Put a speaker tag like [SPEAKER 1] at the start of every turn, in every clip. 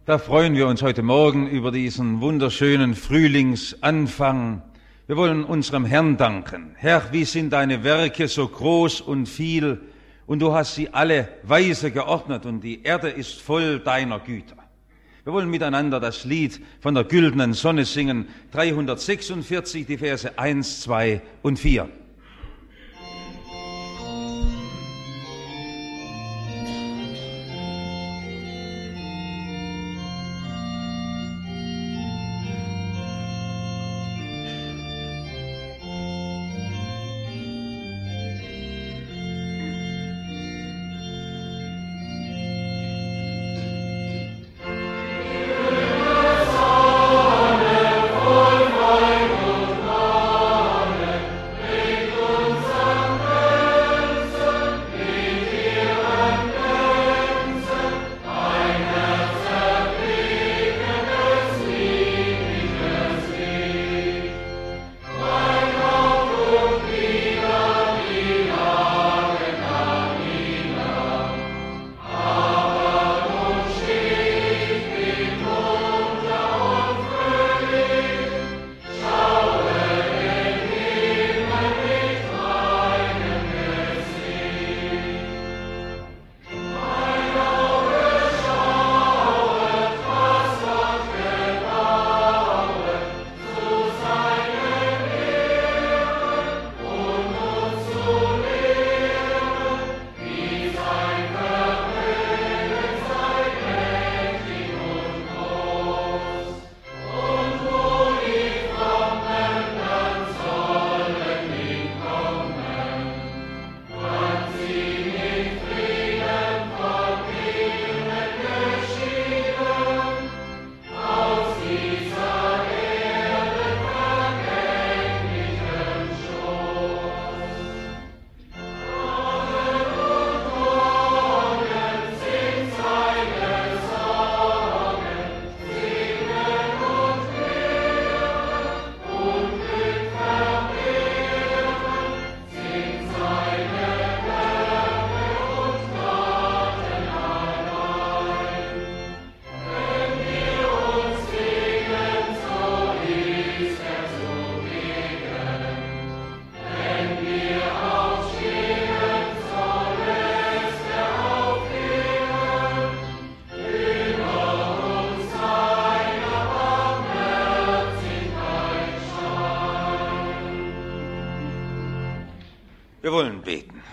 [SPEAKER 1] Da freuen wir uns heute Morgen über diesen wunderschönen Frühlingsanfang. Wir wollen unserem Herrn danken. Herr, wie sind deine Werke so groß und viel, und du hast sie alle weise geordnet, und die Erde ist voll deiner Güter. Wir wollen miteinander das Lied von der güldenen Sonne singen, 346, die Verse 1, 2 und 4. Wir wollen beten.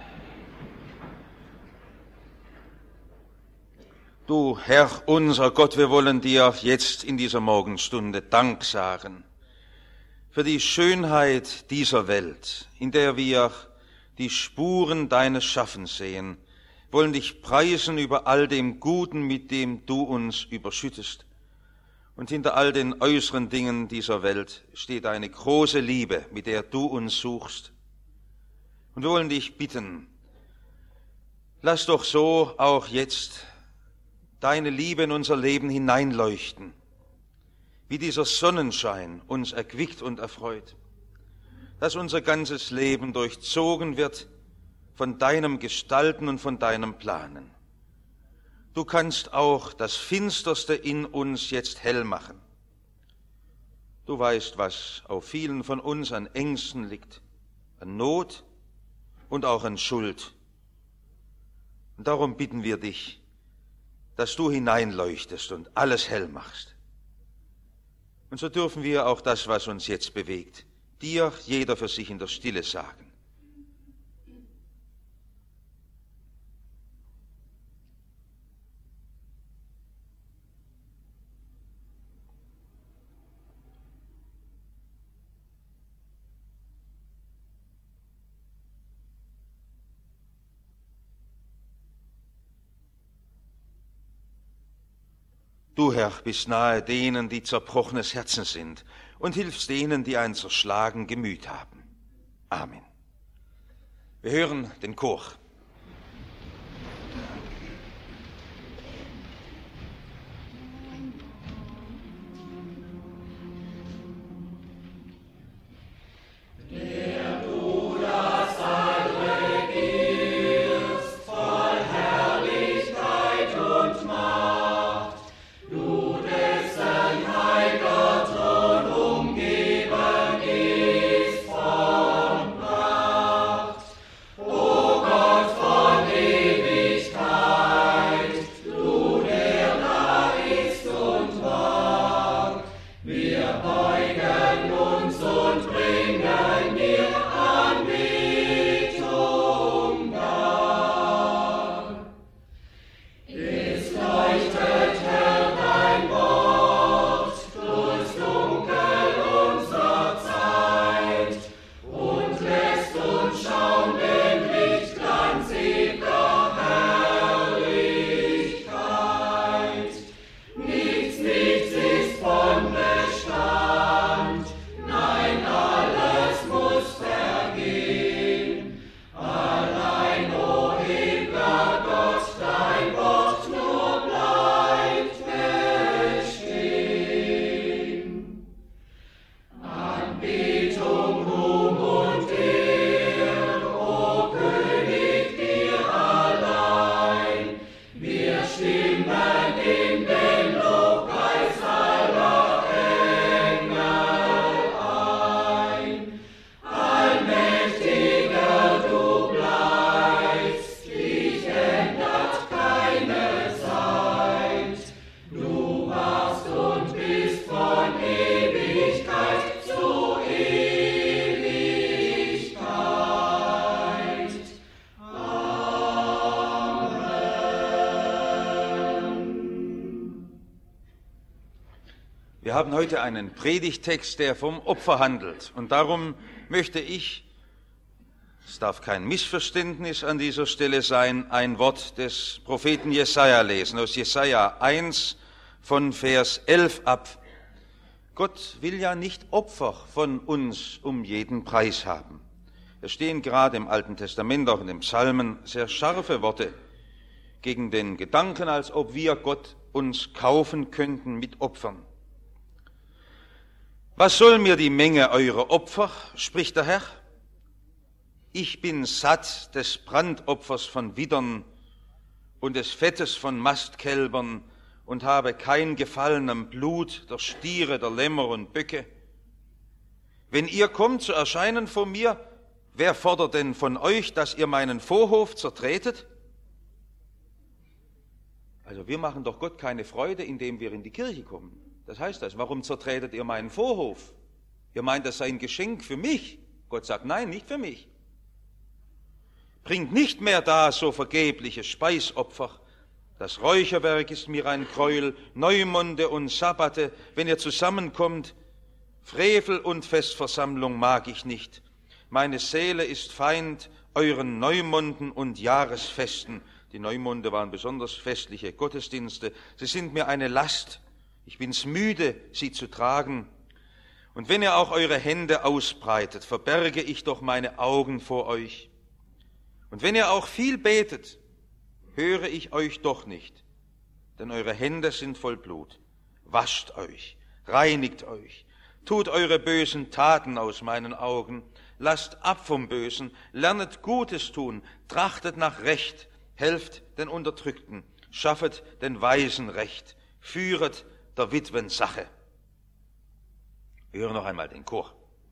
[SPEAKER 1] Du Herr, unser Gott, wir wollen dir jetzt in dieser Morgenstunde Dank sagen für die Schönheit dieser Welt, in der wir die Spuren deines Schaffens sehen. Wir wollen dich preisen über all dem Guten, mit dem du uns überschüttest. Und hinter all den äußeren Dingen dieser Welt steht eine große Liebe, mit der du uns suchst. Und wir wollen dich bitten, lass doch so auch jetzt deine Liebe in unser Leben hineinleuchten, wie dieser Sonnenschein uns erquickt und erfreut, dass unser ganzes Leben durchzogen wird von deinem Gestalten und von deinem Planen. Du kannst auch das Finsterste in uns jetzt hell machen. Du weißt, was auf vielen von uns an Ängsten liegt, an Not und auch an Schuld. Und darum bitten wir dich, dass du hineinleuchtest und alles hell machst. Und so dürfen wir auch das, was uns jetzt bewegt, dir jeder für sich in der Stille sagen. Du, Herr, bist nahe denen, die zerbrochenes Herzen sind, und hilfst denen, die ein zerschlagen Gemüt haben. Amen. Wir hören den Chor. Wir haben heute einen Predigttext, der vom Opfer handelt. Und darum möchte ich, es darf kein Missverständnis an dieser Stelle sein, ein Wort des Propheten Jesaja lesen, aus Jesaja 1 von Vers 11 ab. Gott will ja nicht Opfer von uns um jeden Preis haben. Es stehen gerade im Alten Testament, auch in den Psalmen, sehr scharfe Worte gegen den Gedanken, als ob wir Gott uns kaufen könnten mit Opfern. Was soll mir die Menge eurer Opfer, spricht der Herr? Ich bin satt des Brandopfers von Widdern und des Fettes von Mastkälbern und habe kein Gefallen am Blut der Stiere, der Lämmer und Böcke. Wenn ihr kommt zu erscheinen vor mir, wer fordert denn von euch, dass ihr meinen Vorhof zertretet? Also wir machen doch Gott keine Freude, indem wir in die Kirche kommen. Das heißt das, warum zertretet ihr meinen Vorhof? Ihr meint, das sei ein Geschenk für mich. Gott sagt, nein, nicht für mich. Bringt nicht mehr da so vergebliche Speisopfer. Das Räucherwerk ist mir ein Gräuel, Neumonde und Sabbate, wenn ihr zusammenkommt. Frevel und Festversammlung mag ich nicht. Meine Seele ist Feind euren Neumonden und Jahresfesten. Die Neumonde waren besonders festliche Gottesdienste. Sie sind mir eine Last. Ich bin's müde, sie zu tragen. Und wenn ihr auch eure Hände ausbreitet, verberge ich doch meine Augen vor euch. Und wenn ihr auch viel betet, höre ich euch doch nicht, denn eure Hände sind voll Blut. Wascht euch, reinigt euch, tut eure bösen Taten aus meinen Augen, lasst ab vom Bösen, lernet Gutes tun, trachtet nach Recht, helft den Unterdrückten, schaffet den Weisen Recht, führet der Witwen Sache. Wir hören noch einmal den Chor.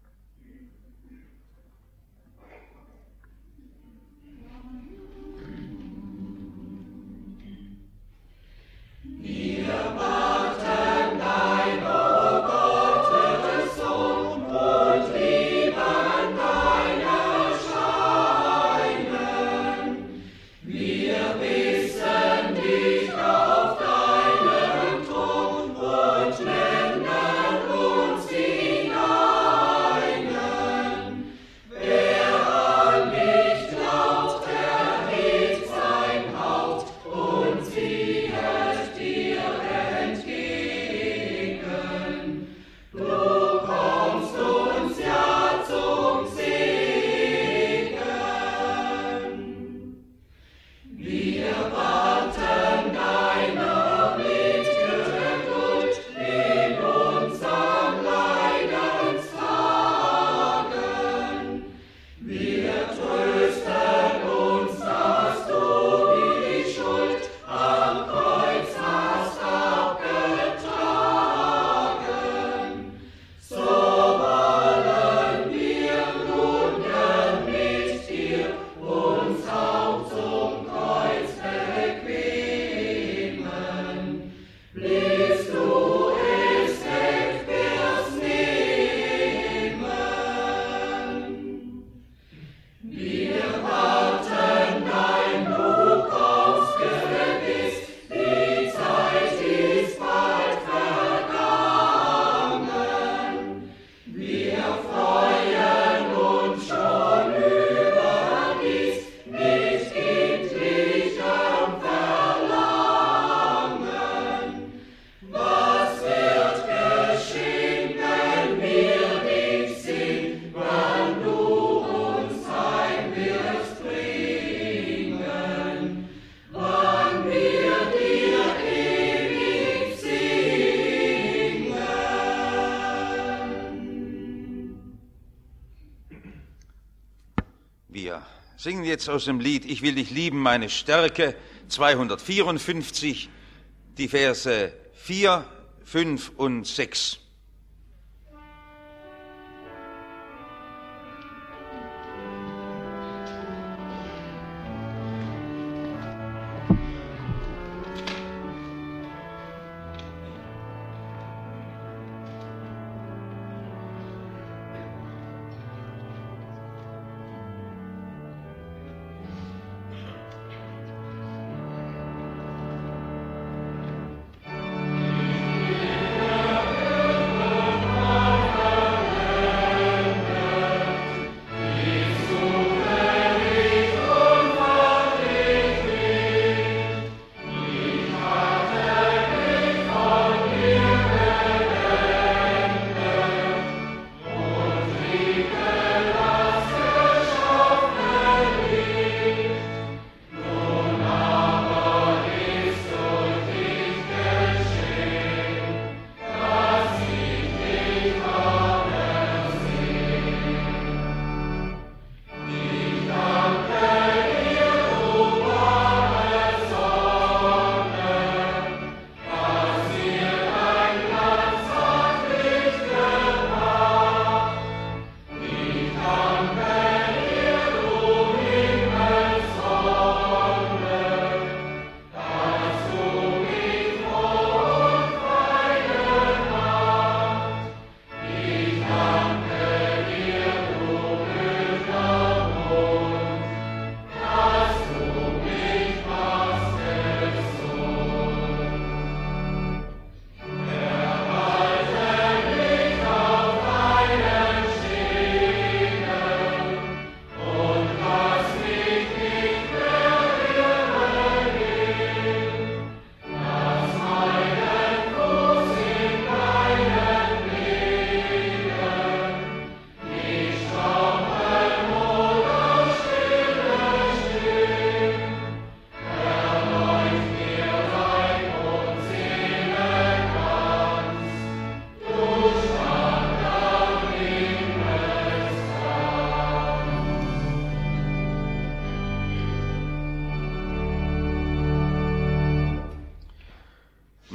[SPEAKER 1] Singen jetzt aus dem Lied Ich will dich lieben, meine Stärke, 254, die Verse 4, 5 und 6.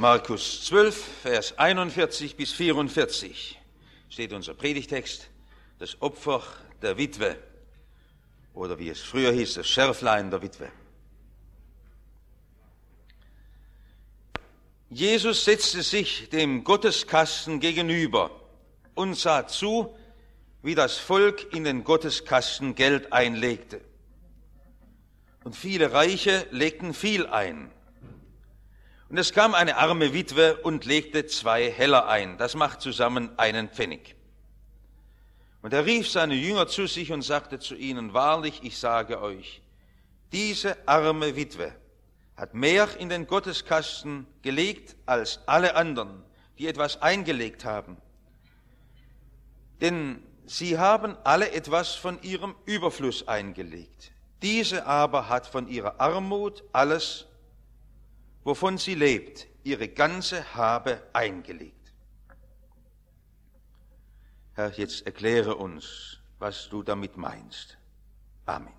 [SPEAKER 1] Markus 12, Vers 41 bis 44 steht unser Predigtext, das Opfer der Witwe, oder wie es früher hieß, das Schärflein der Witwe. Jesus setzte sich dem Gotteskasten gegenüber und sah zu, wie das Volk in den Gotteskasten Geld einlegte. Und viele Reiche legten viel ein. Und es kam eine arme Witwe und legte 2 Heller ein. Das macht zusammen 1 Pfennig. Und er rief seine Jünger zu sich und sagte zu ihnen, wahrlich, ich sage euch, diese arme Witwe hat mehr in den Gotteskasten gelegt als alle anderen, die etwas eingelegt haben. Denn sie haben alle etwas von ihrem Überfluss eingelegt. Diese aber hat von ihrer Armut alles, wovon sie lebt, ihre ganze Habe eingelegt. Herr, jetzt erkläre uns, was du damit meinst. Amen.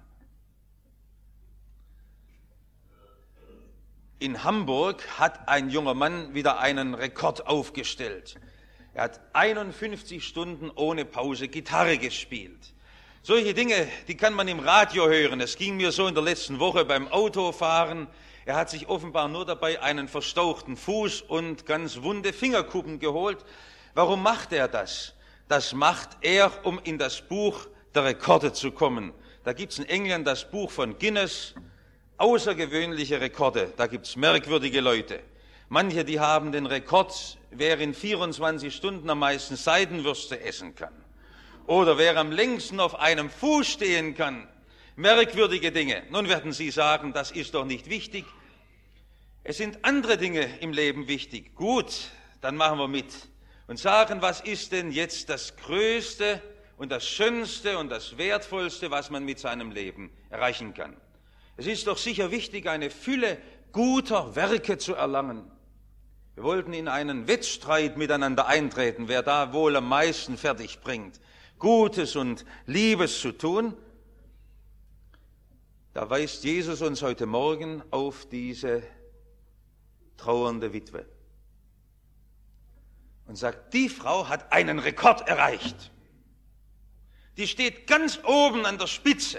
[SPEAKER 1] In Hamburg hat ein junger Mann wieder einen Rekord aufgestellt. Er hat 51 Stunden ohne Pause Gitarre gespielt. Solche Dinge, die kann man im Radio hören. Es ging mir so in der letzten Woche beim Autofahren. Er hat sich offenbar nur dabei einen verstauchten Fuß und ganz wunde Fingerkuppen geholt. Warum macht er das? Das macht er, um in das Buch der Rekorde zu kommen. Da gibt es in England das Buch von Guinness, außergewöhnliche Rekorde. Da gibt es merkwürdige Leute. Manche, die haben den Rekord, wer in 24 Stunden am meisten Seidenwürste essen kann. Oder wer am längsten auf einem Fuß stehen kann. Merkwürdige Dinge. Nun werden Sie sagen, das ist doch nicht wichtig. Es sind andere Dinge im Leben wichtig. Gut, dann machen wir mit und sagen, was ist denn jetzt das Größte und das Schönste und das Wertvollste, was man mit seinem Leben erreichen kann. Es ist doch sicher wichtig, eine Fülle guter Werke zu erlangen. Wir wollten in einen Wettstreit miteinander eintreten, wer da wohl am meisten fertig bringt, Gutes und Liebes zu tun. Da weist Jesus uns heute Morgen auf diese trauernde Witwe und sagt, die Frau hat einen Rekord erreicht. Die steht ganz oben an der Spitze.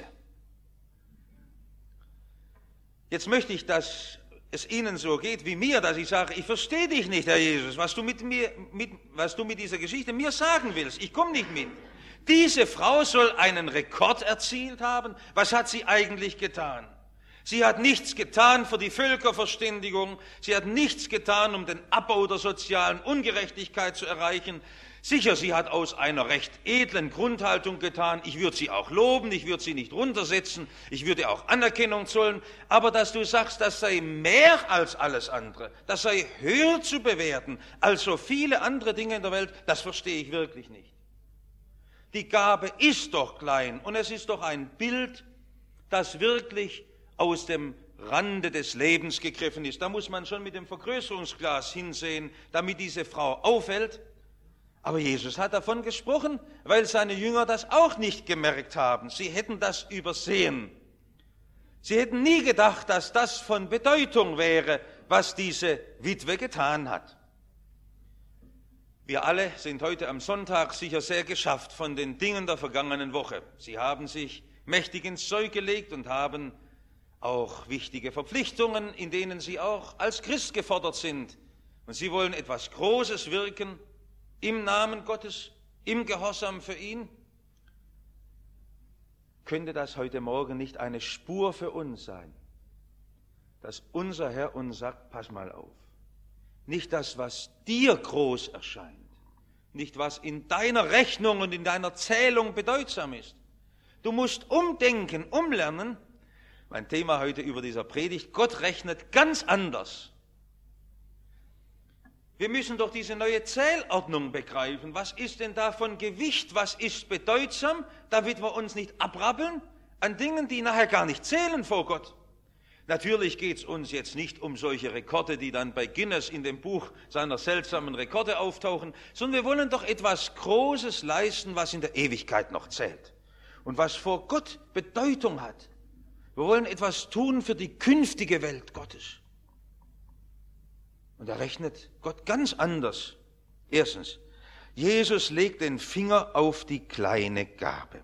[SPEAKER 1] Jetzt möchte ich, dass es Ihnen so geht wie mir, dass ich sage, ich verstehe dich nicht, Herr Jesus, was du mit dieser Geschichte mir sagen willst. Ich komme nicht mit. Diese Frau soll einen Rekord erzielt haben. Was hat sie eigentlich getan? Sie hat nichts getan für die Völkerverständigung. Sie hat nichts getan, um den Abbau der sozialen Ungerechtigkeit zu erreichen. Sicher, sie hat aus einer recht edlen Grundhaltung getan. Ich würde sie auch loben, ich würde sie nicht runtersetzen, ich würde auch Anerkennung zollen. Aber dass du sagst, das sei mehr als alles andere, das sei höher zu bewerten als so viele andere Dinge in der Welt, das verstehe ich wirklich nicht. Die Gabe ist doch klein und es ist doch ein Bild, das wirklich aus dem Rande des Lebens gegriffen ist. Da muss man schon mit dem Vergrößerungsglas hinsehen, damit diese Frau auffällt. Aber Jesus hat davon gesprochen, weil seine Jünger das auch nicht gemerkt haben. Sie hätten das übersehen. Sie hätten nie gedacht, dass das von Bedeutung wäre, was diese Witwe getan hat. Wir alle sind heute am Sonntag sicher sehr geschafft von den Dingen der vergangenen Woche. Sie haben sich mächtig ins Zeug gelegt und haben auch wichtige Verpflichtungen, in denen sie auch als Christ gefordert sind. Und sie wollen etwas Großes wirken im Namen Gottes, im Gehorsam für ihn. Könnte das heute Morgen nicht eine Spur für uns sein, dass unser Herr uns sagt, pass mal auf. Nicht das, was dir groß erscheint, nicht was in deiner Rechnung und in deiner Zählung bedeutsam ist. Du musst umdenken, umlernen. Mein Thema heute über dieser Predigt, Gott rechnet ganz anders. Wir müssen doch diese neue Zählordnung begreifen. Was ist denn da von Gewicht? Was ist bedeutsam, damit wir uns nicht abrappeln an Dingen, die nachher gar nicht zählen vor Gott? Natürlich geht es uns jetzt nicht um solche Rekorde, die dann bei Guinness in dem Buch seiner seltsamen Rekorde auftauchen, sondern wir wollen doch etwas Großes leisten, was in der Ewigkeit noch zählt und was vor Gott Bedeutung hat. Wir wollen etwas tun für die künftige Welt Gottes. Und da rechnet Gott ganz anders. Erstens, Jesus legt den Finger auf die kleine Gabe.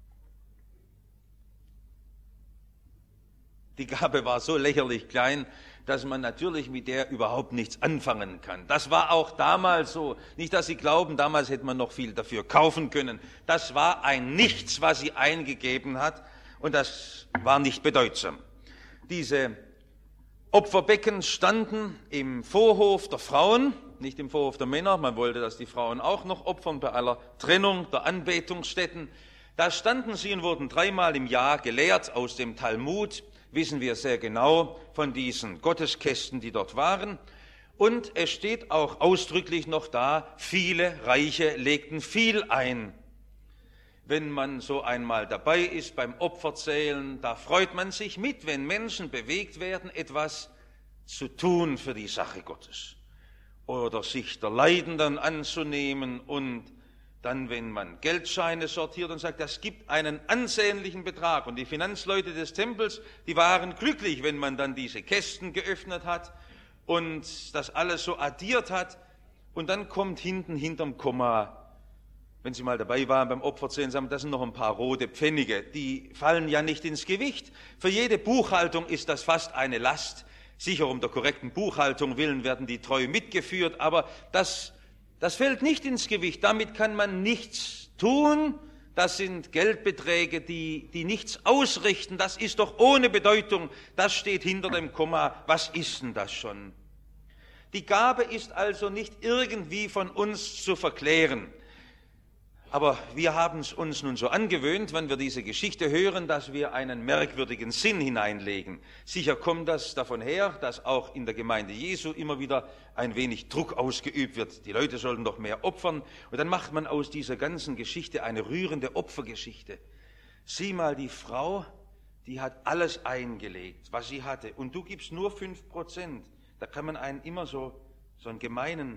[SPEAKER 1] Die Gabe war so lächerlich klein, dass man natürlich mit der überhaupt nichts anfangen kann. Das war auch damals so. Nicht, dass Sie glauben, damals hätte man noch viel dafür kaufen können. Das war ein Nichts, was sie eingegeben hat, und das war nicht bedeutsam. Diese Opferbecken standen im Vorhof der Frauen, nicht im Vorhof der Männer. Man wollte, dass die Frauen auch noch opfern bei aller Trennung der Anbetungsstätten. Da standen sie und wurden 3-mal im Jahr gelehrt aus dem Talmud. Wissen wir sehr genau von diesen Gotteskästen, die dort waren. Und es steht auch ausdrücklich noch da, viele Reiche legten viel ein. Wenn man so einmal dabei ist beim Opferzählen, da freut man sich mit, wenn Menschen bewegt werden, etwas zu tun für die Sache Gottes. Oder sich der Leidenden anzunehmen, und dann, wenn man Geldscheine sortiert und sagt, das gibt einen ansehnlichen Betrag. Und die Finanzleute des Tempels, die waren glücklich, wenn man dann diese Kästen geöffnet hat und das alles so addiert hat. Und dann kommt hinterm Komma, wenn Sie mal dabei waren beim Opferzählen, sagen, das sind noch ein paar rote Pfennige. Die fallen ja nicht ins Gewicht. Für jede Buchhaltung ist das fast eine Last. Sicher, um der korrekten Buchhaltung willen werden die treu mitgeführt, aber das fällt nicht ins Gewicht, damit kann man nichts tun. Das sind Geldbeträge, die nichts ausrichten, das ist doch ohne Bedeutung, das steht hinter dem Komma, was ist denn das schon? Die Gabe ist also nicht irgendwie von uns zu verklären. Aber wir haben es uns nun so angewöhnt, wenn wir diese Geschichte hören, dass wir einen merkwürdigen Sinn hineinlegen. Sicher kommt das davon her, dass auch in der Gemeinde Jesu immer wieder ein wenig Druck ausgeübt wird. Die Leute sollten doch mehr opfern. Und dann macht man aus dieser ganzen Geschichte eine rührende Opfergeschichte. Sieh mal, die Frau, die hat alles eingelegt, was sie hatte. Und du gibst nur 5%. Da kann man einen immer so einen gemeinen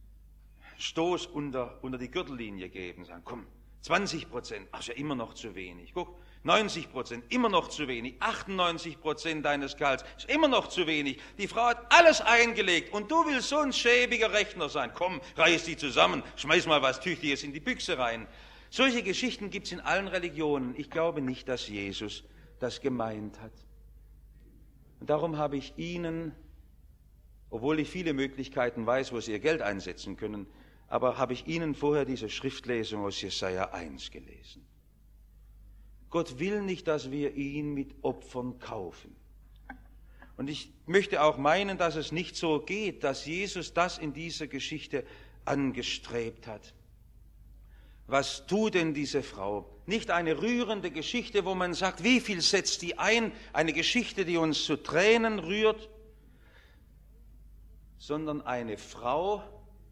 [SPEAKER 1] Stoß unter die Gürtellinie geben, sagen, komm, 20%, ach, ist ja immer noch zu wenig. Guck, 90%, immer noch zu wenig. 98% deines Gehalts ist immer noch zu wenig. Die Frau hat alles eingelegt und du willst so ein schäbiger Rechner sein. Komm, reiß die zusammen, schmeiß mal was Tüchtiges in die Büchse rein. Solche Geschichten gibt es in allen Religionen. Ich glaube nicht, dass Jesus das gemeint hat. Und darum habe ich Ihnen, obwohl ich viele Möglichkeiten weiß, wo Sie Ihr Geld einsetzen können, aber habe ich Ihnen vorher diese Schriftlesung aus Jesaja 1 gelesen. Gott will nicht, dass wir ihn mit Opfern kaufen. Und ich möchte auch meinen, dass es nicht so geht, dass Jesus das in dieser Geschichte angestrebt hat. Was tut denn diese Frau? Nicht eine rührende Geschichte, wo man sagt, wie viel setzt die ein? Eine Geschichte, die uns zu Tränen rührt, sondern eine Frau,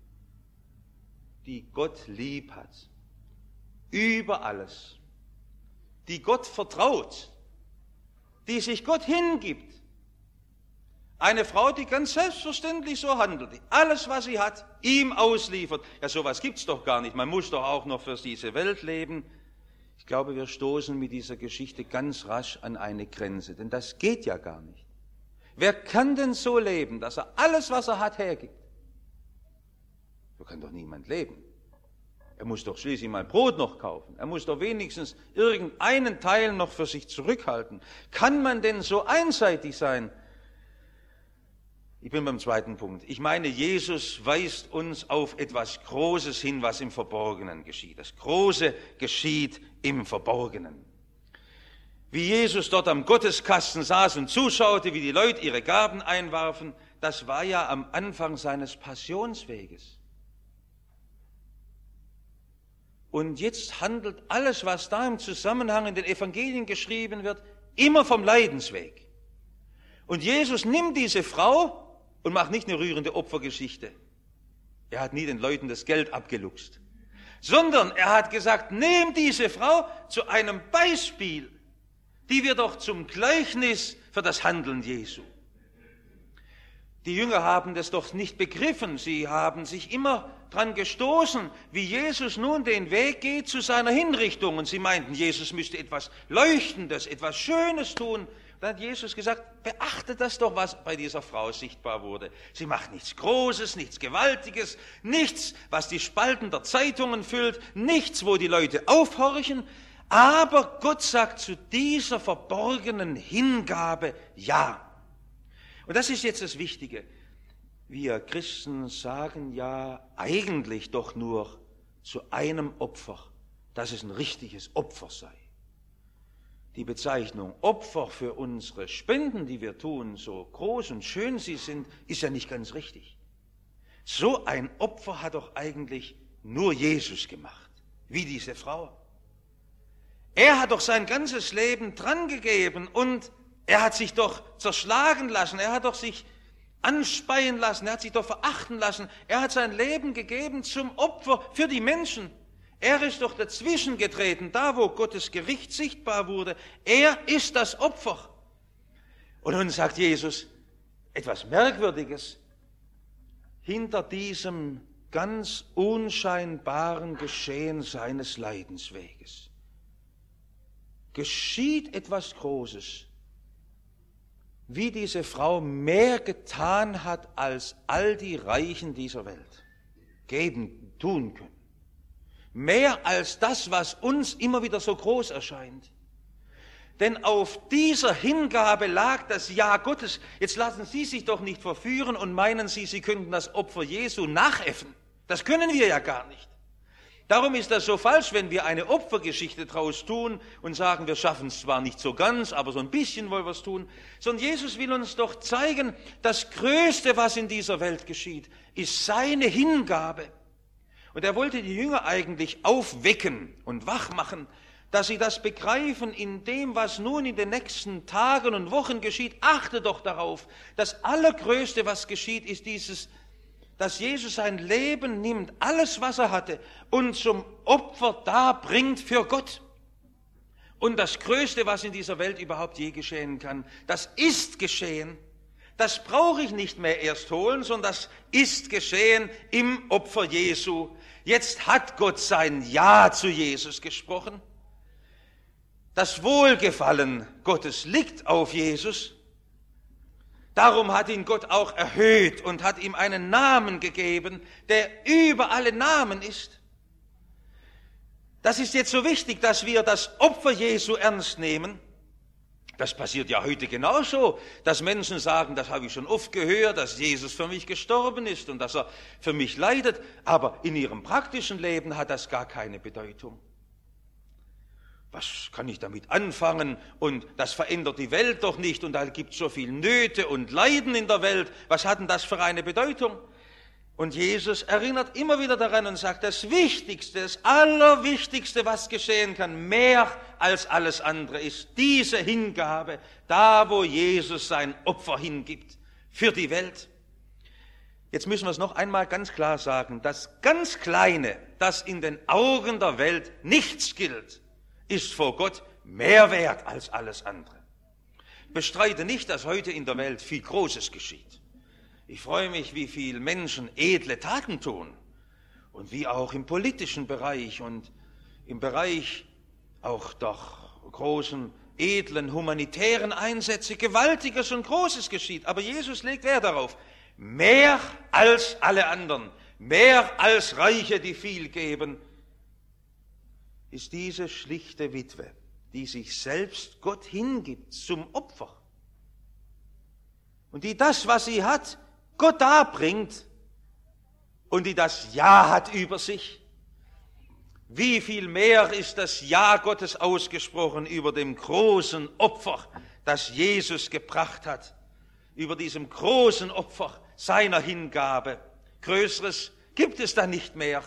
[SPEAKER 1] die Gott lieb hat, über alles, die Gott vertraut, die sich Gott hingibt. Eine Frau, die ganz selbstverständlich so handelt, die alles, was sie hat, ihm ausliefert. Ja, sowas gibt's doch gar nicht. Man muss doch auch noch für diese Welt leben. Ich glaube, wir stoßen mit dieser Geschichte ganz rasch an eine Grenze, denn das geht ja gar nicht. Wer kann denn so leben, dass er alles, was er hat, hergibt? So kann doch niemand leben. Er muss doch schließlich mal Brot noch kaufen. Er muss doch wenigstens irgendeinen Teil noch für sich zurückhalten. Kann man denn so einseitig sein? Ich bin beim zweiten Punkt. Ich meine, Jesus weist uns auf etwas Großes hin, was im Verborgenen geschieht. Das Große geschieht im Verborgenen. Wie Jesus dort am Gotteskasten saß und zuschaute, wie die Leute ihre Gaben einwarfen, das war ja am Anfang seines Passionsweges. Und jetzt handelt alles, was da im Zusammenhang in den Evangelien geschrieben wird, immer vom Leidensweg. Und Jesus nimmt diese Frau und macht nicht eine rührende Opfergeschichte. Er hat nie den Leuten das Geld abgeluchst, sondern er hat gesagt, nehmt diese Frau zu einem Beispiel, die wir doch zum Gleichnis für das Handeln Jesu. Die Jünger haben das doch nicht begriffen. Sie haben sich immer dran gestoßen, wie Jesus nun den Weg geht zu seiner Hinrichtung. Und sie meinten, Jesus müsste etwas Leuchtendes, etwas Schönes tun. Da hat Jesus gesagt, beachtet das doch, was bei dieser Frau sichtbar wurde. Sie macht nichts Großes, nichts Gewaltiges, nichts, was die Spalten der Zeitungen füllt, nichts, wo die Leute aufhorchen, aber Gott sagt zu dieser verborgenen Hingabe Ja. Und das ist jetzt das Wichtige. Wir Christen sagen ja eigentlich doch nur zu einem Opfer, dass es ein richtiges Opfer sei. Die Bezeichnung Opfer für unsere Spenden, die wir tun, so groß und schön sie sind, ist ja nicht ganz richtig. So ein Opfer hat doch eigentlich nur Jesus gemacht, wie diese Frau. Er hat doch sein ganzes Leben drangegeben und er hat sich doch zerschlagen lassen, er hat doch sich anspeien lassen, er hat sich doch verachten lassen, er hat sein Leben gegeben zum Opfer für die Menschen. Er ist doch dazwischen getreten, da wo Gottes Gericht sichtbar wurde. Er ist das Opfer. Und nun sagt Jesus etwas Merkwürdiges. Hinter diesem ganz unscheinbaren Geschehen seines Leidensweges geschieht etwas Großes, wie diese Frau mehr getan hat, als all die Reichen dieser Welt tun können. Mehr als das, was uns immer wieder so groß erscheint. Denn auf dieser Hingabe lag das Ja Gottes. Jetzt lassen Sie sich doch nicht verführen und meinen Sie, Sie könnten das Opfer Jesu nachäffen. Das können wir ja gar nicht. Darum ist das so falsch, wenn wir eine Opfergeschichte draus tun und sagen, wir schaffen es zwar nicht so ganz, aber so ein bisschen wollen wir es tun. Sondern Jesus will uns doch zeigen, das Größte, was in dieser Welt geschieht, ist seine Hingabe. Und er wollte die Jünger eigentlich aufwecken und wachmachen, dass sie das begreifen in dem, was nun in den nächsten Tagen und Wochen geschieht. Achte doch darauf, das Allergrößte, was geschieht, ist dieses, dass Jesus sein Leben nimmt, alles, was er hatte, und zum Opfer darbringt für Gott. Und das Größte, was in dieser Welt überhaupt je geschehen kann, das ist geschehen. Das brauche ich nicht mehr erst holen, sondern das ist geschehen im Opfer Jesu. Jetzt hat Gott sein Ja zu Jesus gesprochen. Das Wohlgefallen Gottes liegt auf Jesus. Darum hat ihn Gott auch erhöht und hat ihm einen Namen gegeben, der über alle Namen ist. Das ist jetzt so wichtig, dass wir das Opfer Jesu ernst nehmen. Das passiert ja heute genauso, dass Menschen sagen, das habe ich schon oft gehört, dass Jesus für mich gestorben ist und dass er für mich leidet, aber in ihrem praktischen Leben hat das gar keine Bedeutung. Was kann ich damit anfangen? Und das verändert die Welt doch nicht und da gibt es so viel Nöte und Leiden in der Welt. Was hat denn das für eine Bedeutung? Und Jesus erinnert immer wieder daran und sagt, das Wichtigste, das Allerwichtigste, was geschehen kann, mehr als alles andere, ist diese Hingabe, da wo Jesus sein Opfer hingibt, für die Welt. Jetzt müssen wir es noch einmal ganz klar sagen, das ganz Kleine, das in den Augen der Welt nichts gilt, ist vor Gott mehr wert als alles andere. Ich bestreite nicht, dass heute in der Welt viel Großes geschieht. Ich freue mich, wie viele Menschen edle Taten tun und wie auch im politischen Bereich und im Bereich auch der großen, edlen, humanitären Einsätze Gewaltiges und Großes geschieht. Aber Jesus legt Wert darauf, mehr als alle anderen, mehr als Reiche, die viel geben, ist diese schlichte Witwe, die sich selbst Gott hingibt zum Opfer und die das, was sie hat, Gott darbringt und die das Ja hat über sich. Wie viel mehr ist das Ja Gottes ausgesprochen über dem großen Opfer, das Jesus gebracht hat, über diesem großen Opfer seiner Hingabe. Größeres gibt es da nicht mehr.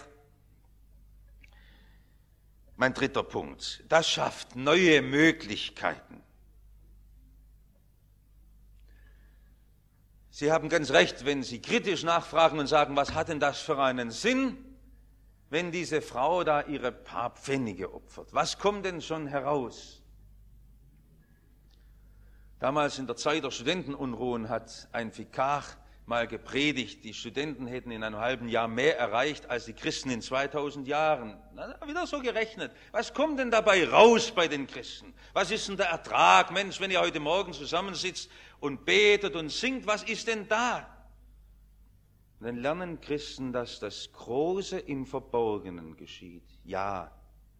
[SPEAKER 1] Mein dritter Punkt, das schafft neue Möglichkeiten. Sie haben ganz recht, wenn Sie kritisch nachfragen und sagen, was hat denn das für einen Sinn, wenn diese Frau da ihre paar Pfennige opfert? Was kommt denn schon heraus? Damals in der Zeit der Studentenunruhen hat ein Vikar mal gepredigt, die Studenten hätten in einem halben Jahr mehr erreicht als die Christen in 2000 Jahren. Na, wieder so gerechnet. Was kommt denn dabei raus bei den Christen? Was ist denn der Ertrag? Mensch, wenn ihr heute Morgen zusammensitzt und betet und singt, was ist denn da? Und dann lernen Christen, dass das Große im Verborgenen geschieht. Ja.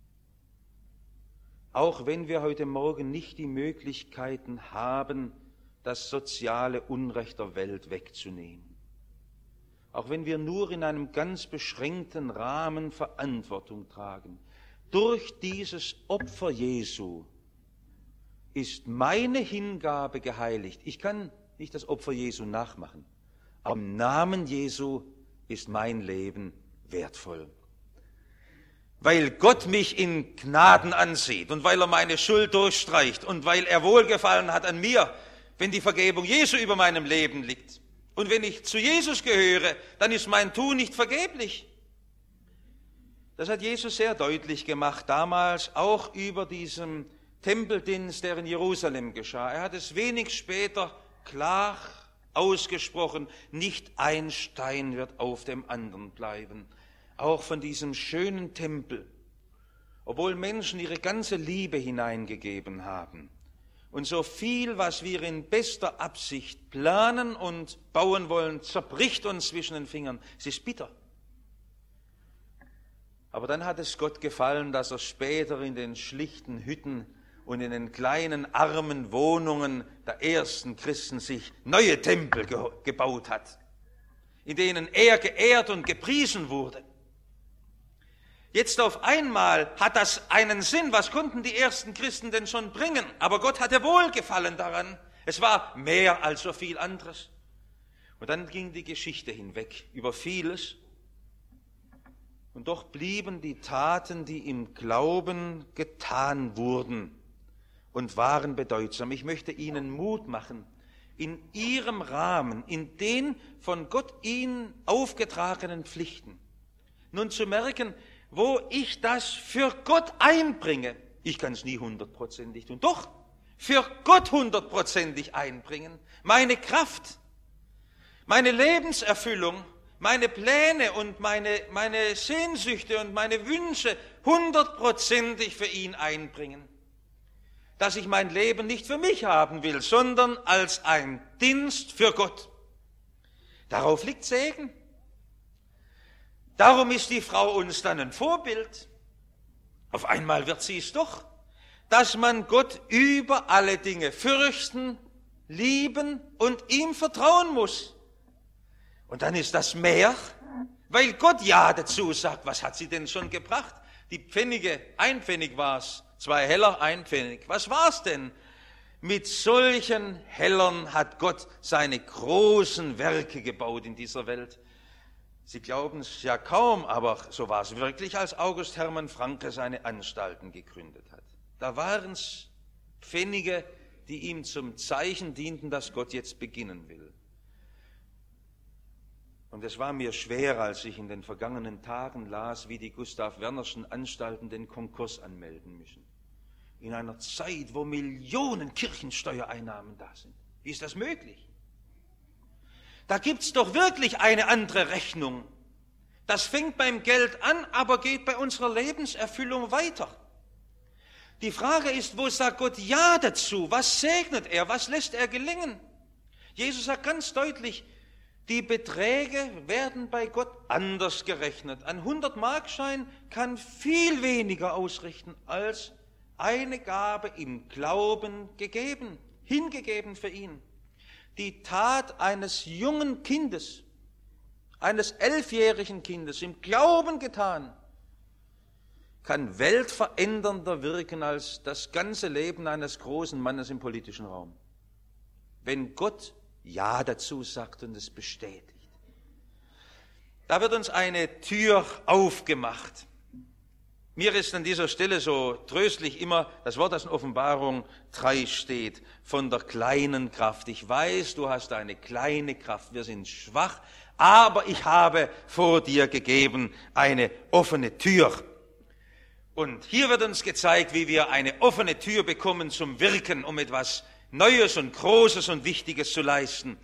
[SPEAKER 1] Auch wenn wir heute Morgen nicht die Möglichkeiten haben, das soziale Unrecht der Welt wegzunehmen. Auch wenn wir nur in einem ganz beschränkten Rahmen Verantwortung tragen. Durch dieses Opfer Jesu ist meine Hingabe geheiligt. Ich kann nicht das Opfer Jesu nachmachen, aber im Namen Jesu ist mein Leben wertvoll. Weil Gott mich in Gnaden ansieht und weil er meine Schuld durchstreicht und weil er Wohlgefallen hat an mir, wenn die Vergebung Jesu über meinem Leben liegt. Und wenn ich zu Jesus gehöre, dann ist mein Tun nicht vergeblich. Das hat Jesus sehr deutlich gemacht, damals auch über diesen Tempeldienst, der in Jerusalem geschah. Er hat es wenig später klar ausgesprochen, nicht ein Stein wird auf dem anderen bleiben. Auch von diesem schönen Tempel, obwohl Menschen ihre ganze Liebe hineingegeben haben. Und so viel, was wir in bester Absicht planen und bauen wollen, zerbricht uns zwischen den Fingern. Es ist bitter. Aber dann hat es Gott gefallen, dass er später in den schlichten Hütten und in den kleinen, armen Wohnungen der ersten Christen sich neue Tempel gebaut hat, in denen er geehrt und gepriesen wurde. Jetzt auf einmal hat das einen Sinn. Was konnten die ersten Christen denn schon bringen? Aber Gott hatte Wohlgefallen daran. Es war mehr als so viel anderes. Und dann ging die Geschichte hinweg über vieles. Und doch blieben die Taten, die im Glauben getan wurden und waren bedeutsam. Ich möchte Ihnen Mut machen, in Ihrem Rahmen, in den von Gott Ihnen aufgetragenen Pflichten, nun zu merken, wo ich das für Gott einbringe. Ich kann es nie 100%ig tun. Doch, für Gott 100%ig einbringen. Meine Kraft, meine Lebenserfüllung, meine Pläne und meine Sehnsüchte und meine Wünsche 100%ig für ihn einbringen. Dass ich mein Leben nicht für mich haben will, sondern als ein Dienst für Gott. Darauf liegt Segen. Darum ist die Frau uns dann ein Vorbild. Auf einmal wird sie es doch, dass man Gott über alle Dinge fürchten, lieben und ihm vertrauen muss. Und dann ist das mehr, weil Gott ja dazu sagt. Was hat sie denn schon gebracht? Die Pfennige, 1 Pfennig war es, 2 Heller, 1 Pfennig. Was war es denn? Mit solchen Hellern hat Gott seine großen Werke gebaut in dieser Welt. Sie glauben es ja kaum, aber so war es wirklich, als August Hermann Francke seine Anstalten gegründet hat. Da waren es Pfennige, die ihm zum Zeichen dienten, dass Gott jetzt beginnen will. Und es war mir schwer, als ich in den vergangenen Tagen las, wie die Gustav Wernerschen Anstalten den Konkurs anmelden müssen. In einer Zeit, wo Millionen Kirchensteuereinnahmen da sind. Wie ist das möglich? Da gibt's doch wirklich eine andere Rechnung. Das fängt beim Geld an, aber geht bei unserer Lebenserfüllung weiter. Die Frage ist, wo sagt Gott Ja dazu? Was segnet er? Was lässt er gelingen? Jesus sagt ganz deutlich, die Beträge werden bei Gott anders gerechnet. Ein 100-Markschein kann viel weniger ausrichten als eine Gabe im Glauben gegeben, hingegeben für ihn. Die Tat eines jungen Kindes, eines 11-jährigen Kindes, im Glauben getan, kann weltverändernder wirken als das ganze Leben eines großen Mannes im politischen Raum. Wenn Gott Ja dazu sagt und es bestätigt. Da wird uns eine Tür aufgemacht. Mir ist an dieser Stelle so tröstlich immer das Wort, das in Offenbarung 3 steht, von der kleinen Kraft. Ich weiß, du hast eine kleine Kraft, wir sind schwach, aber ich habe vor dir gegeben eine offene Tür. Und hier wird uns gezeigt, wie wir eine offene Tür bekommen zum Wirken, um etwas Neues und Großes und Wichtiges zu leisten.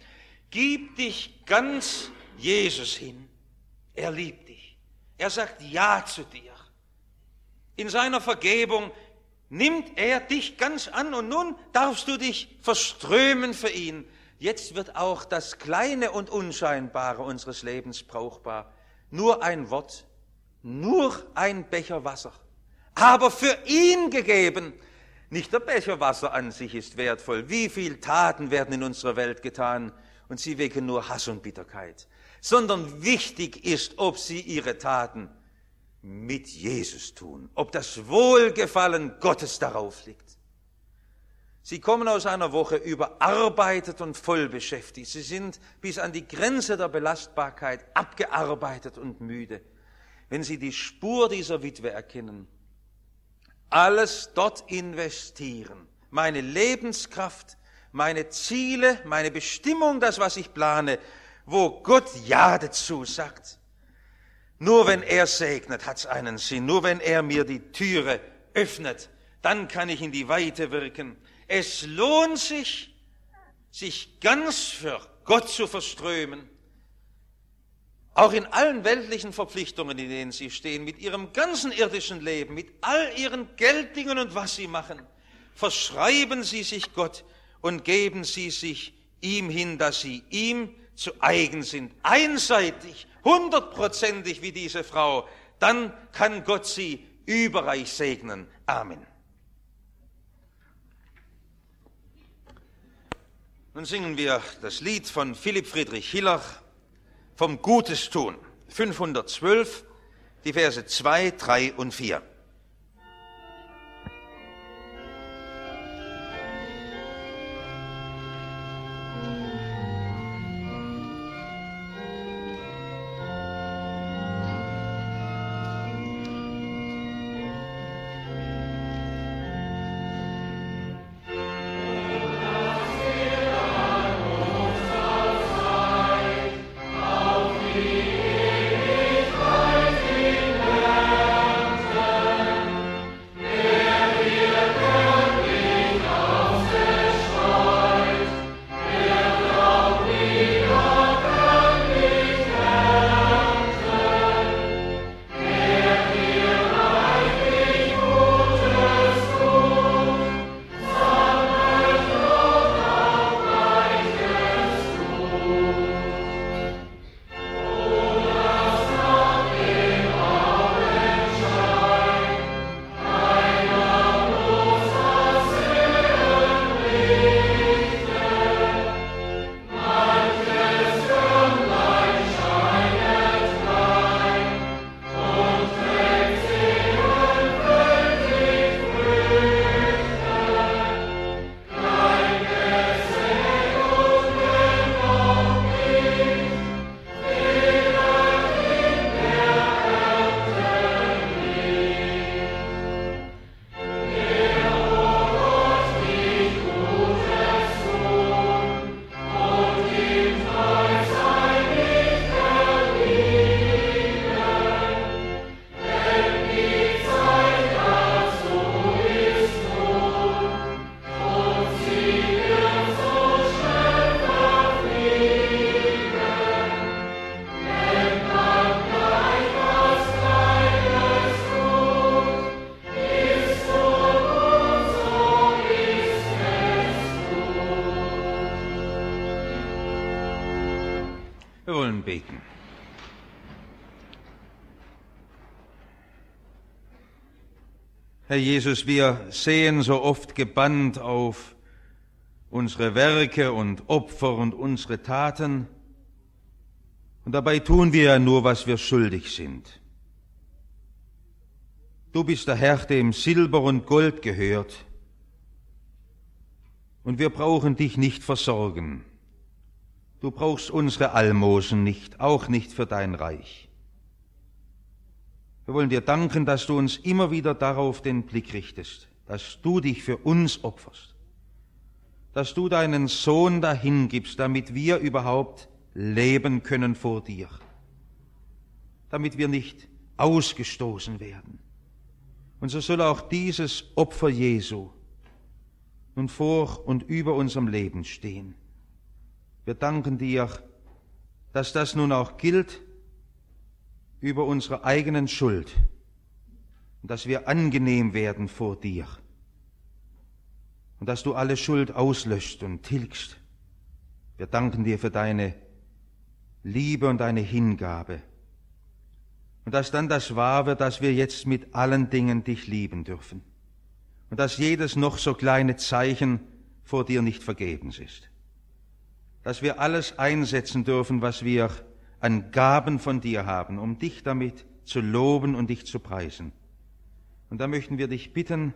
[SPEAKER 1] Gib dich ganz Jesus hin. Er liebt dich. Er sagt Ja zu dir. In seiner Vergebung nimmt er dich ganz an und nun darfst du dich verströmen für ihn. Jetzt wird auch das Kleine und Unscheinbare unseres Lebens brauchbar. Nur ein Wort, nur ein Becher Wasser, aber für ihn gegeben. Nicht der Becher Wasser an sich ist wertvoll. Wie viel Taten werden in unserer Welt getan und sie wecken nur Hass und Bitterkeit. Sondern wichtig ist, ob sie ihre Taten mit Jesus tun, ob das Wohlgefallen Gottes darauf liegt. Sie kommen aus einer Woche überarbeitet und voll beschäftigt. Sie sind bis an die Grenze der Belastbarkeit abgearbeitet und müde. Wenn Sie die Spur dieser Witwe erkennen, alles dort investieren, meine Lebenskraft, meine Ziele, meine Bestimmung, das, was ich plane, wo Gott Ja dazu sagt. Nur wenn er segnet, hat's einen Sinn. Nur wenn er mir die Türe öffnet, dann kann ich in die Weite wirken. Es lohnt sich, sich ganz für Gott zu verströmen. Auch in allen weltlichen Verpflichtungen, in denen Sie stehen, mit Ihrem ganzen irdischen Leben, mit all Ihren Gelddingen und was Sie machen, verschreiben Sie sich Gott und geben Sie sich ihm hin, dass Sie ihm zu eigen sind. Einseitig, 100%ig wie diese Frau. Dann kann Gott Sie überreich segnen. Amen. Nun singen wir das Lied von Philipp Friedrich Hiller vom Gutes tun. 512, die Verse 2, 3 und 4. Wir wollen beten. Herr Jesus, wir sehen so oft gebannt auf unsere Werke und Opfer und unsere Taten, und dabei tun wir ja nur, was wir schuldig sind. Du bist der Herr, dem Silber und Gold gehört, und wir brauchen dich nicht versorgen. Du brauchst unsere Almosen nicht, auch nicht für dein Reich. Wir wollen dir danken, dass du uns immer wieder darauf den Blick richtest, dass du dich für uns opferst, dass du deinen Sohn dahin gibst, damit wir überhaupt leben können vor dir, damit wir nicht ausgestoßen werden. Und so soll auch dieses Opfer Jesu nun vor und über unserem Leben stehen. Wir danken dir, dass das nun auch gilt über unsere eigenen Schuld und dass wir angenehm werden vor dir und dass du alle Schuld auslöscht und tilgst. Wir danken dir für deine Liebe und deine Hingabe und dass dann das wahr wird, dass wir jetzt mit allen Dingen dich lieben dürfen und dass jedes noch so kleine Zeichen vor dir nicht vergebens ist. Dass wir alles einsetzen dürfen, was wir an Gaben von dir haben, um dich damit zu loben und dich zu preisen. Und da möchten wir dich bitten,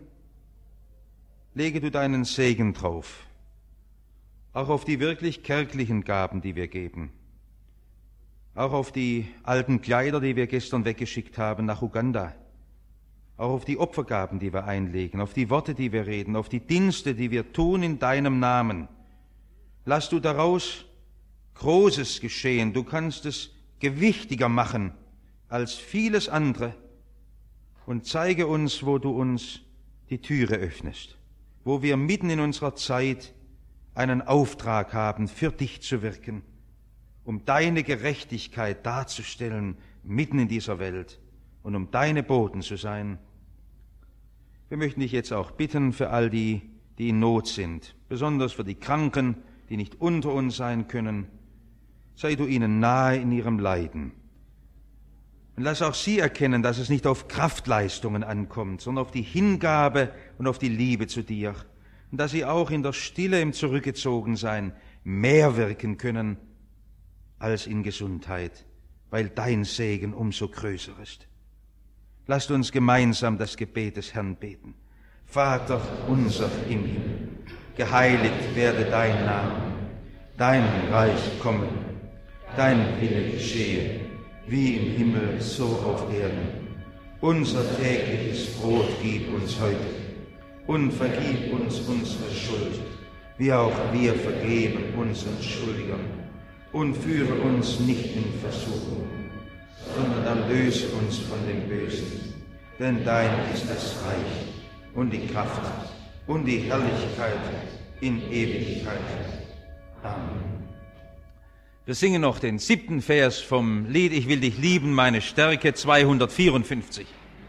[SPEAKER 1] lege du deinen Segen drauf, auch auf die wirklich kärglichen Gaben, die wir geben, auch auf die alten Kleider, die wir gestern weggeschickt haben nach Uganda, auch auf die Opfergaben, die wir einlegen, auf die Worte, die wir reden, auf die Dienste, die wir tun in deinem Namen. Lass du daraus Großes geschehen. Du kannst es gewichtiger machen als vieles andere und zeige uns, wo du uns die Türe öffnest, wo wir mitten in unserer Zeit einen Auftrag haben, für dich zu wirken, um deine Gerechtigkeit darzustellen mitten in dieser Welt und um deine Boten zu sein. Wir möchten dich jetzt auch bitten für all die, die in Not sind, besonders für die Kranken, die nicht unter uns sein können. Sei du ihnen nahe in ihrem Leiden. Und lass auch sie erkennen, dass es nicht auf Kraftleistungen ankommt, sondern auf die Hingabe und auf die Liebe zu dir. Und dass sie auch in der Stille, im Zurückgezogensein mehr wirken können als in Gesundheit, weil dein Segen umso größer ist. Lasst uns gemeinsam das Gebet des Herrn beten. Vater unser im Himmel, geheiligt werde dein Name, dein Reich komme, dein Wille geschehe, wie im Himmel, so auf Erden. Unser tägliches Brot gib uns heute und vergib uns unsere Schuld, wie auch wir vergeben unseren Schuldigern. Und führe uns nicht in Versuchung, sondern erlöse uns von dem Bösen. Denn dein ist das Reich und die Kraft und die Herrlichkeit in Ewigkeit. Amen. Wir singen noch den 7. Vers vom Lied Ich will dich lieben, meine Stärke, 254.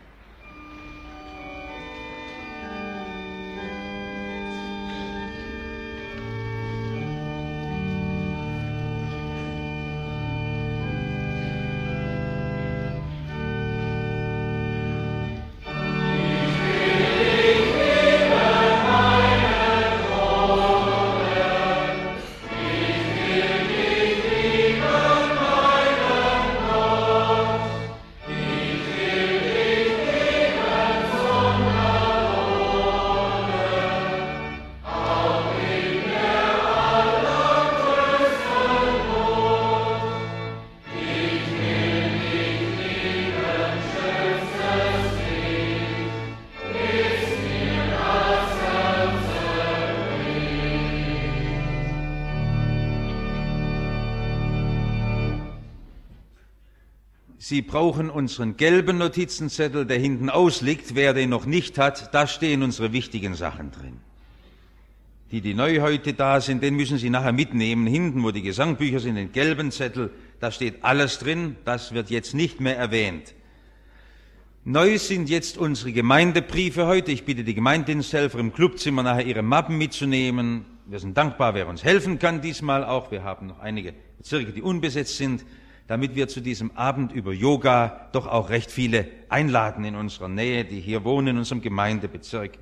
[SPEAKER 1] Sie brauchen unseren gelben Notizenzettel, der hinten ausliegt. Wer den noch nicht hat, da stehen unsere wichtigen Sachen drin. Die neu heute da sind, den müssen Sie nachher mitnehmen. Hinten, wo die Gesangbücher sind, den gelben Zettel, da steht alles drin. Das wird jetzt nicht mehr erwähnt. Neu sind jetzt unsere Gemeindebriefe heute. Ich bitte die Gemeindediensthelfer im Clubzimmer nachher ihre Mappen mitzunehmen. Wir sind dankbar, wer uns helfen kann diesmal auch. Wir haben noch einige Bezirke, die unbesetzt sind, damit wir zu diesem Abend über Yoga doch auch recht viele einladen in unserer Nähe, die hier wohnen in unserem Gemeindebezirk.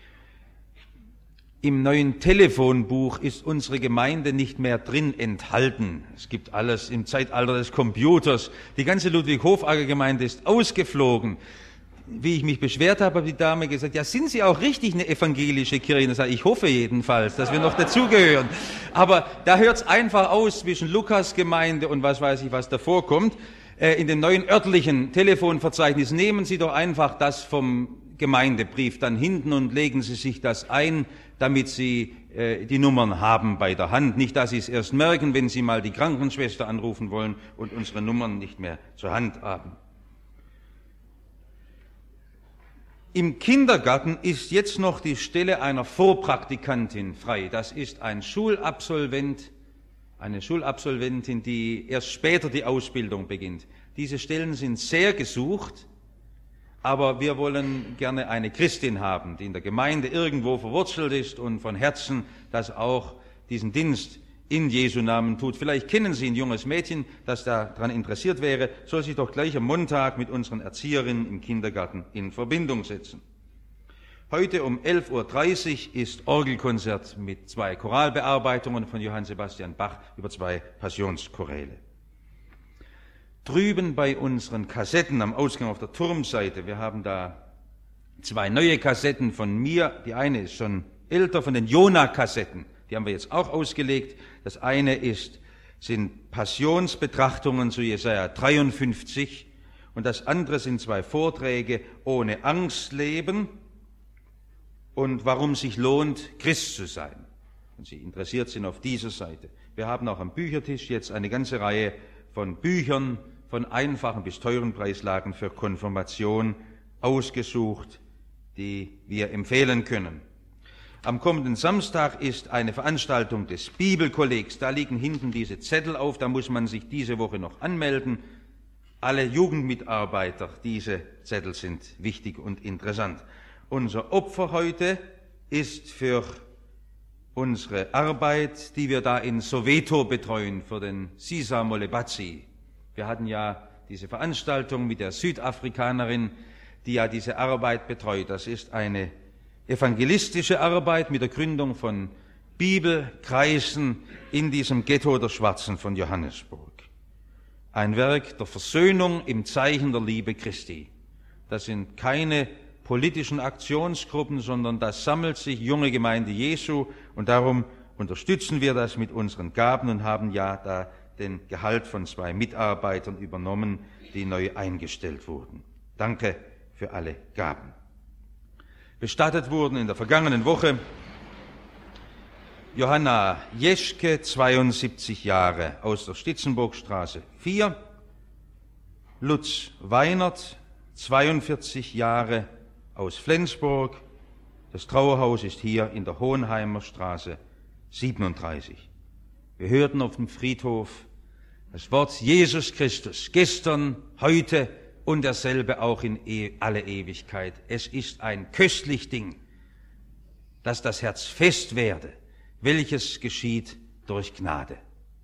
[SPEAKER 1] Im neuen Telefonbuch ist unsere Gemeinde nicht mehr drin enthalten. Es gibt alles im Zeitalter des Computers. Die ganze Ludwig-Hofacker-Gemeinde ist ausgeflogen. Wie ich mich beschwert habe, hat die Dame gesagt, ja, sind Sie auch richtig eine evangelische Kirche? Und ich sage, ich hoffe jedenfalls, dass wir noch dazugehören. Aber da hört es einfach aus zwischen Lukas-Gemeinde und was weiß ich, was davor kommt. In dem neuen örtlichen Telefonverzeichnis nehmen Sie doch einfach das vom Gemeindebrief dann hinten und legen Sie sich das ein, damit Sie die Nummern haben bei der Hand. Nicht, dass Sie es erst merken, wenn Sie mal die Krankenschwester anrufen wollen und unsere Nummern nicht mehr zur Hand haben. Im Kindergarten ist jetzt noch die Stelle einer Vorpraktikantin frei. Das ist ein Schulabsolvent eine Schulabsolventin, die erst später die Ausbildung beginnt. Diese Stellen sind sehr gesucht, aber wir wollen gerne eine Christin haben, die in der Gemeinde irgendwo verwurzelt ist und von Herzen das auch diesen Dienst in Jesu Namen tut. Vielleicht kennen Sie ein junges Mädchen, das daran interessiert wäre, soll sich doch gleich am Montag mit unseren Erzieherinnen im Kindergarten in Verbindung setzen. Heute um 11.30 Uhr ist Orgelkonzert mit 2 Choralbearbeitungen von Johann Sebastian Bach über 2 Passionschoräle. Drüben bei unseren Kassetten am Ausgang auf der Turmseite, wir haben da 2 neue Kassetten von mir. Die eine ist schon älter, von den Jona-Kassetten. Die haben wir jetzt auch ausgelegt. Das eine sind Passionsbetrachtungen zu Jesaja 53 und das andere sind 2 Vorträge, ohne Angst leben und warum sich lohnt, Christ zu sein. Wenn Sie interessiert sind auf dieser Seite. Wir haben auch am Büchertisch jetzt eine ganze Reihe von Büchern, von einfachen bis teuren Preislagen für Konfirmation ausgesucht, die wir empfehlen können. Am kommenden Samstag ist eine Veranstaltung des Bibelkollegs. Da liegen hinten diese Zettel auf, da muss man sich diese Woche noch anmelden. Alle Jugendmitarbeiter, diese Zettel sind wichtig und interessant. Unser Opfer heute ist für unsere Arbeit, die wir da in Soweto betreuen, für den Sisa Molebazzi. Wir hatten ja diese Veranstaltung mit der Südafrikanerin, die ja diese Arbeit betreut. Das ist eine evangelistische Arbeit mit der Gründung von Bibelkreisen in diesem Ghetto der Schwarzen von Johannesburg. Ein Werk der Versöhnung im Zeichen der Liebe Christi. Das sind keine politischen Aktionsgruppen, sondern das sammelt sich junge Gemeinde Jesu und darum unterstützen wir das mit unseren Gaben und haben ja da den Gehalt von 2 Mitarbeitern übernommen, die neu eingestellt wurden. Danke für alle Gaben. Bestattet wurden in der vergangenen Woche Johanna Jeschke, 72 Jahre, aus der Stitzenburgstraße 4, Lutz Weinert, 42 Jahre, aus Flensburg. Das Trauerhaus ist hier in der Hohenheimer Straße 37. Wir hörten auf dem Friedhof das Wort Jesus Christus, gestern, heute und derselbe auch in alle Ewigkeit. Es ist ein köstlich Ding, dass das Herz fest werde, welches geschieht durch Gnade.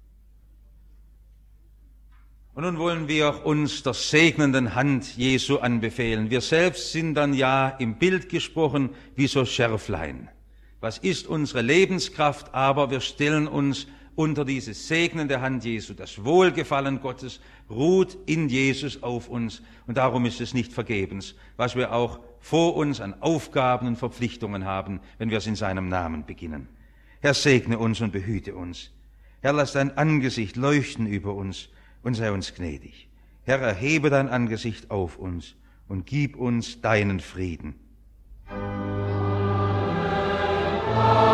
[SPEAKER 1] Und nun wollen wir uns der segnenden Hand Jesu anbefehlen. Wir selbst sind dann ja im Bild gesprochen wie so Schärflein. Was ist unsere Lebenskraft? Aber wir stellen uns unter diese segnende Hand Jesu. Das Wohlgefallen Gottes ruht in Jesus auf uns. Und darum ist es nicht vergebens, was wir auch vor uns an Aufgaben und Verpflichtungen haben, wenn wir es in seinem Namen beginnen. Herr, segne uns und behüte uns. Herr, lass dein Angesicht leuchten über uns und sei uns gnädig. Herr, erhebe dein Angesicht auf uns und gib uns deinen Frieden. Amen.